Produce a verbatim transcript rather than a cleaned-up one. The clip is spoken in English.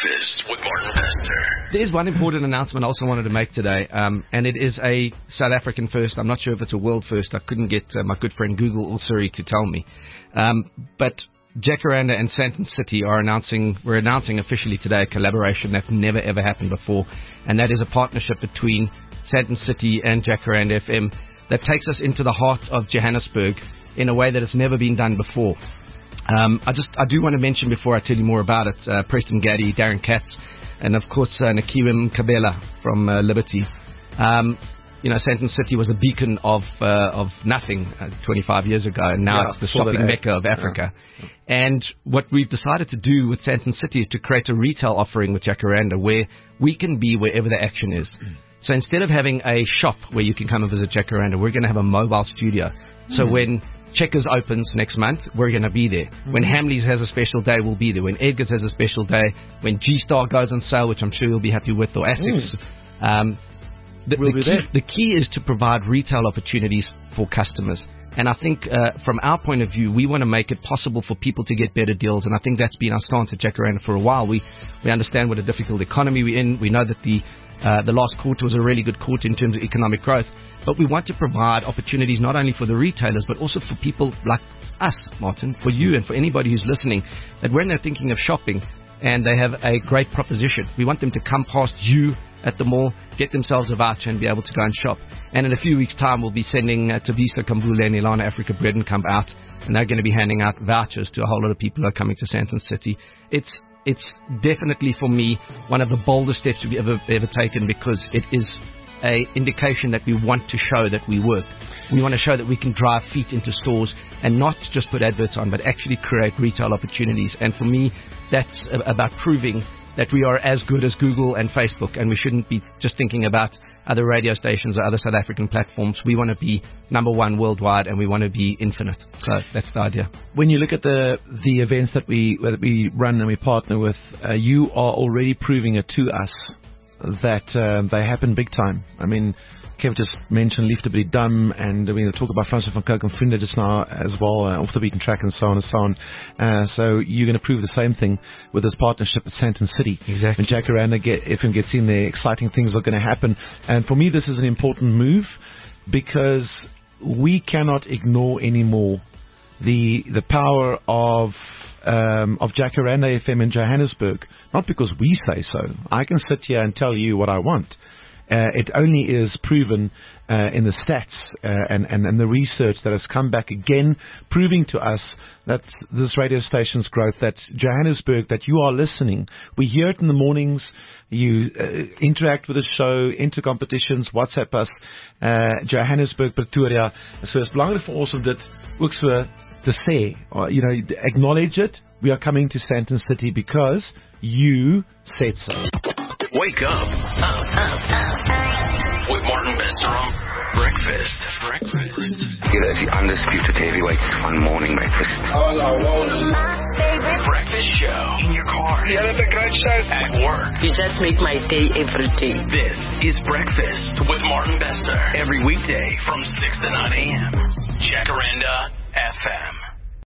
Breakfast with Martin Bester. There's one important announcement I also wanted to make today, um, and it is a South African first. I'm not sure if it's a world first. I couldn't get uh, my good friend Google Ulsuri to tell me. Um, but Jacaranda and Sandton City are announcing, we're announcing officially today a collaboration that's never ever happened before, and that is a partnership between Sandton City and Jacaranda F M that takes us into the heart of Johannesburg in a way that has never been done before. Um, I just I do want to mention before I tell you more about it, uh, Preston Gaddy, Darren Katz, and of course uh, Nakiwim Kabela from uh, Liberty. Um, You know, Sandton City was a beacon of uh, of nothing uh, twenty-five years ago, and now yeah, it's the shopping mecca of Africa. Yeah. And what we've decided to do with Sandton City is to create a retail offering with Jacaranda where we can be wherever the action is. Mm. So instead of having a shop where you can come and visit Jacaranda, we're going to have a mobile studio. So mm. when Checkers opens next month, we're going to be there. Mm-hmm. When Hamleys has a special day, we'll be there. When Edgar's has a special day, when G-Star goes on sale, which I'm sure you'll be happy with, or Asics, mm. um, The, we'll the, key, the key is to provide retail opportunities for customers. And I think uh, from our point of view, we want to make it possible for people to get better deals. And I think that's been our stance at Jacaranda for a while. We we understand what a difficult economy we're in. We know that the uh, the last quarter was a really good quarter in terms of economic growth. But we want to provide opportunities not only for the retailers, but also for people like us, Martin, for you and for anybody who's listening, that when they're thinking of shopping and they have a great proposition, we want them to come past you at the mall, get themselves a voucher and be able to go and shop. And in a few weeks' time, we'll be sending uh, Tavisa Kambule and Ilana Africa Bread and Come out, and they're going to be handing out vouchers to a whole lot of people who are coming to Sandton City. It's it's definitely, for me, one of the boldest steps we've ever, ever taken, because it is a indication that we want to show that we work. We want to show that we can drive feet into stores and not just put adverts on, but actually create retail opportunities. And for me, that's about proving that we are as good as Google and Facebook, and we shouldn't be just thinking about other radio stations or other South African platforms. We want to be number one worldwide, and we want to be infinite. So that's the idea. When you look at the the events that we that we run and we partner with, uh, you are already proving it to us that um, they happen big time. I mean, Kev just mentioned Liefde Dam, and we're going to talk about Francois van Kirk and Vriende just now as well, uh, off the beaten track and so on and so on. Uh, so you're going to prove the same thing with this partnership with Sandton City. Exactly. When Jacaranda get, F M gets in there, exciting things are going to happen. And for me, this is an important move because we cannot ignore anymore the the power of um, of Jacaranda F M in Johannesburg. Not because we say so. I can sit here and tell you what I want. Uh, it only is proven uh, in the stats uh, and, and, and the research that has come back again, proving to us that this radio station's growth, that Johannesburg, that you are listening. We hear it in the mornings. You uh, interact with the show, enter competitions, WhatsApp us, uh, Johannesburg, Pretoria. So it's belangrijk vir ons om dit ook so te sê, or, you know, acknowledge it. We are coming to Sandton City because you said so. Wake up. Up, up, up. With Martin Bester on Breakfast. Breakfast. Here is the undisputed heavyweights on Morning Breakfast. All I want is my favorite breakfast show. In your car. Yeah, that's a great show. At work. You just make my day every day. This is Breakfast with Martin Bester. Every weekday from six to nine a.m. Jacaranda F M.